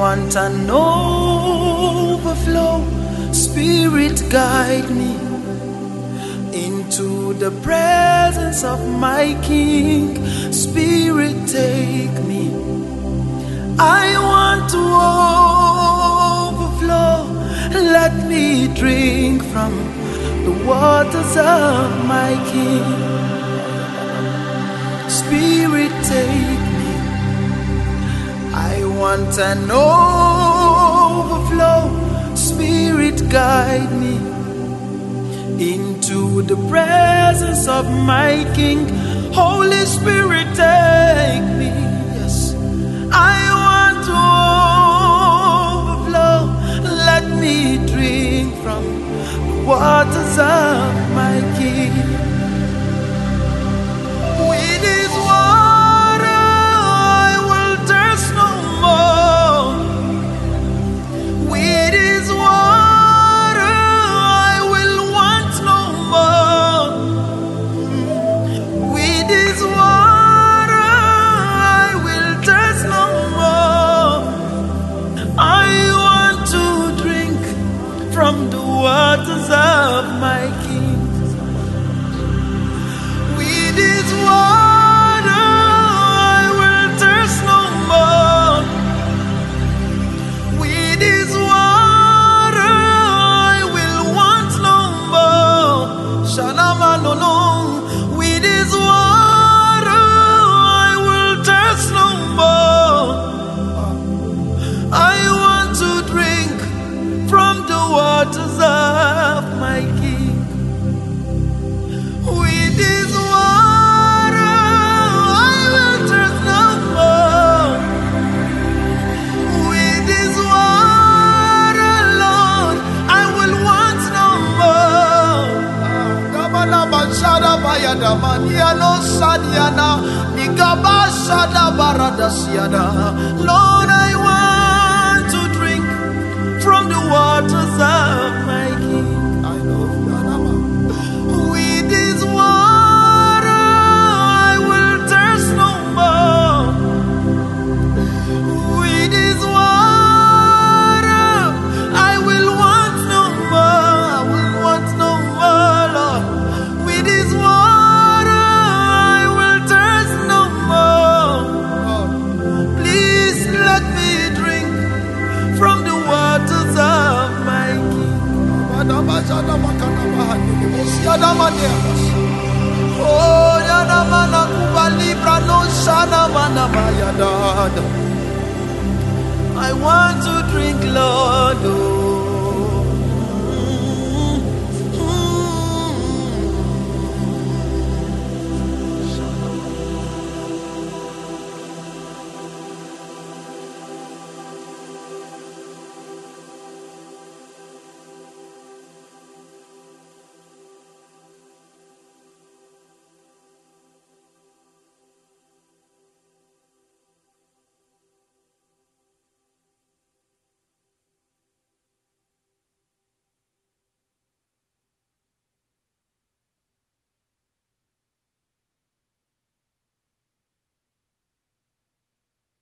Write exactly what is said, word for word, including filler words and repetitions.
want an overflow. Spirit, guide me into the presence of my King. Spirit, take me. I want to overflow. Let me drink from the waters of my King. Spirit, take me. I want an overflow. Spirit, guide me into the presence of my King. Holy Spirit, take me. Yes, I want to overflow. Let me drink from the waters of my King. With His water I will thirst no more. With His water I will want no more. With His water I will thirst no more. I want to drink from the waters of my King. With His water I will thirst no more. With His water I will want no more. Shalama no no. With His water I will thirst no more. I want to drink from the waters of my King. With His water I will thirst no more. With His water, Lord, I will want no more. Gabalaba shada bayada maniano sadiana nikaba shada barada siada. Lord, I want to drink from the waters of my King. I know Yanama. With His water I will thirst no more. With His water I will want no more. I will want no more, Lord. With His water I will thirst no more. Please let me drink from the waters of my King. Oh, yana mana kubalibra no shana mana mayada. I want to drink, Lord. Oh.